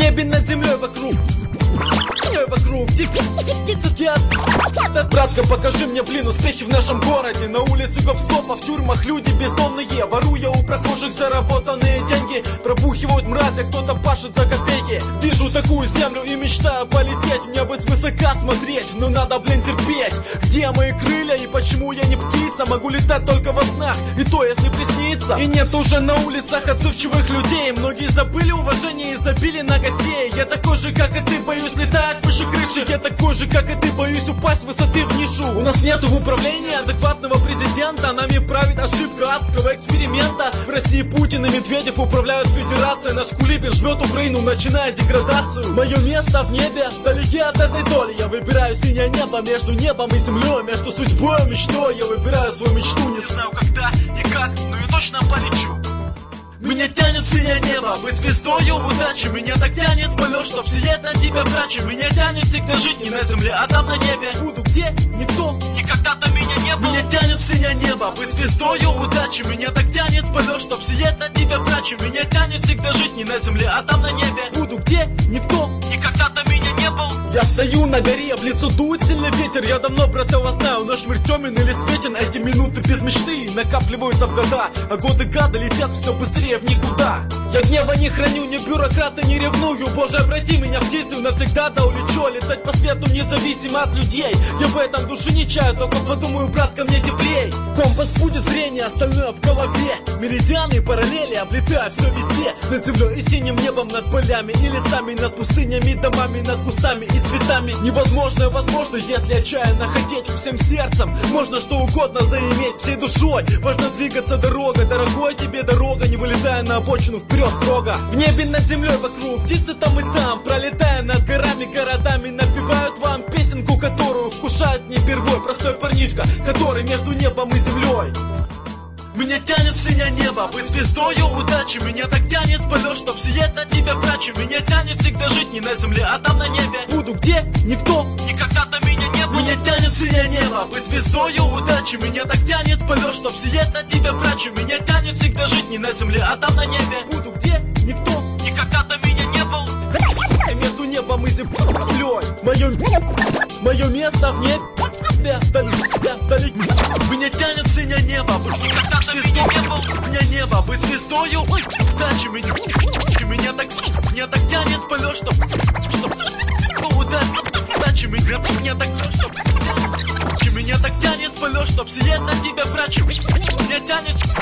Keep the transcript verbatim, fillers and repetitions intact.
небе над землей вокруг, вокруг птицы я. Братка, покажи мне, блин, успехи в нашем городе. На улице гоп-стопа, в тюрьмах люди бездомные, воруя у прохожих заработанные деньги. Пробухивают мрази, кто-то пашет за копейки. Вижу такую землю и мечтаю полететь. Мне бы свысока смотреть, но надо, блин, терпеть. Где мои крылья и почему я не птица? Могу летать только во снах, и то если приснится. И нет уже на улицах отзывчивых людей. Многие забыли уважение и забили на гостей. Я такой же, как и ты, боюсь летать выше крыши. Я такой же, как и ты, боюсь упасть с высоты в нишу. У нас нету в управлении адекватного президента. Нами правит ошибка адского эксперимента. В России Путин и Медведев управляют федерацией. Наш кулибин жмет Украину, начиная деградацию. Мое место в небе, вдалеке от этой доли. Я выбираю синее небо между небом и землей. Между судьбой и мечтой. Я выбираю свою мечту. Не знаю когда и как, но я точно полечу. Меня тянет в синее небо, быть звездою удачи. Меня так тянет в полет, чтоб сиять на тебя брачи. Меня тянет всегда жить не на земле, а там на небе. Буду где никто никогда-то меня не был. Меня тянет в синее небо, быть звездою удачи. Меня так тянет в полет, чтоб сиять на тебя брачи. Меня тянет всегда жить не на земле, а там на небе. Буду где никто никогда-то меня не был. Я стою на горе, в лицо дует сильный ветер. Я давно про этого знаю, наш мир темен или светен. Эти минуты без мечты накапливаются в года, а годы гада летят все быстрее в никуда. Я гнева не храню, ни бюрократа не ревную. Боже, обрати меня птицу, навсегда да улечу. Летать по свету независимо от людей. Я в этом души не чаю, только подумаю, брат, ко мне теплей. Компас будет зрение, остальное в голове. Меридианы и параллели, облетая все везде. Над землей и синим небом, над полями и лесами, над пустынями, домами, над кустами и цветами. Невозможное возможно, если отчаянно хотеть всем сердцем. Можно что угодно заиметь всей душой. Важно двигаться дорога, дорогой тебе дорога. Не вылетая на обочину, вперед строго. В небе над землей вокруг, птицы там и там. Пролетая над горами, городами, напевают вам песенку, которую вкушает не первой простой парнишка, который между небом и землей. Меня тянет в синее небо, быть звездою удачи. Меня так тянет в полет, чтоб сиять на тебя брачи. Меня тянет всегда жить не на земле, а там на небе. Буду где никто никогда-то меня не был. Меня тянет в синее небо, быть звездою удачи. Меня так тянет в полет, чтоб сиять на тебя брачи. Меня тянет всегда жить не на земле, а там на небе. Буду где никто никогда-то меня не был. Между небом и землей Мое, мое место в небе вдали. Меня тянет в синее небо, никогда-то меня не был. Меня небо, быть звездою удачи. Меня, меня так, меня так тянет в полет, чтоб, чтоб удачи. Меня, меня так, чтоб, меня так тянет в полет, чтоб сиять на тебя брачи. Меня тянет